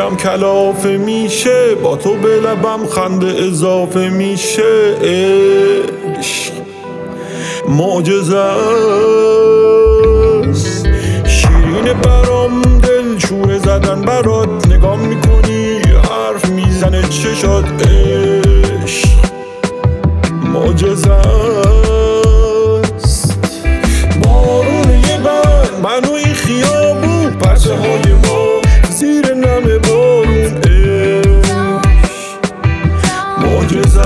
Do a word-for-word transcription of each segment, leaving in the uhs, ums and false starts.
دلم کلافه میشه، با تو به لبم خنده اضافه میشه. عشق معجزه است، شیرین برام دل شوره زدن برات، نگاه میکنی حرف میزنه چشات. عشق معجزه است، بارون یه بند منو این خیابون، پرچه های ما زیر نم بارون. عشق معجزه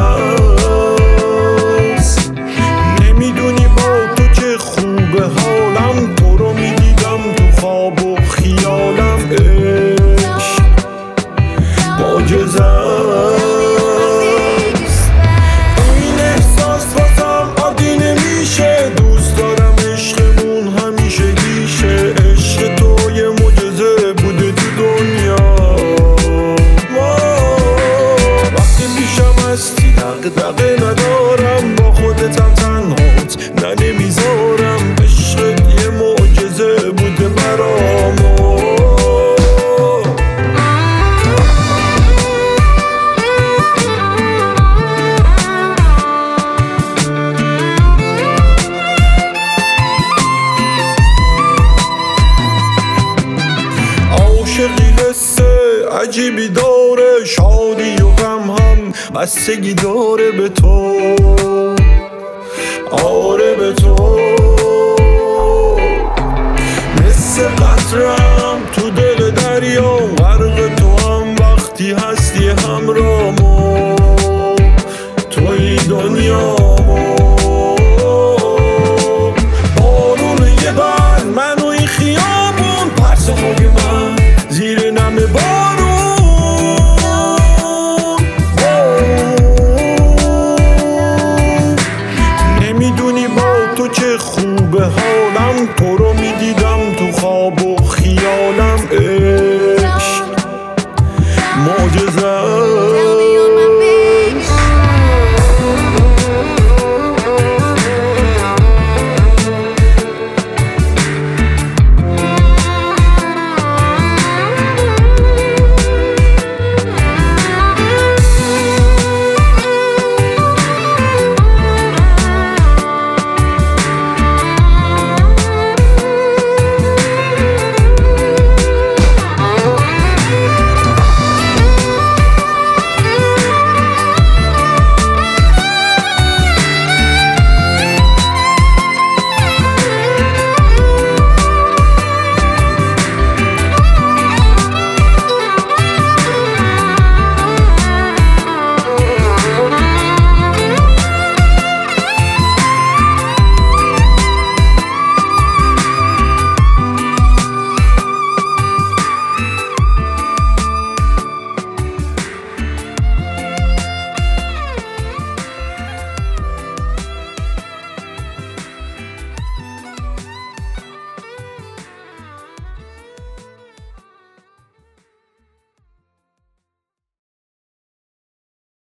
است، نمیدونی با تو چه خوبه حالم، تو رو میدیدم تو خواب و خیالم. عشق معجزه است، این احساس واسم عادی نمیشه، دوست دارم عشقمون همیشه گیشه. عشق تو یه معجزه بوده تو دنیا، وقتی پیشم هستی دغدغه ندارم، با خودتم تنهات نه نمیذارم. عشقت یه معجزه بوده برام. عاشقی حسه عجیبی داره، شادی و غم هم بستگی داره به تو. آره به تو، مثل قطرم تو دل دریا، غرق تو هم وقتی هستی همرامو، توی دنیامو. بارون یه بند منو این خیابون، پرسه های من زیر نم بارون. نمیدونی با تو چه خوبه حالم، تو رو میدیدم تو خواب و خیالم. عشق معجزه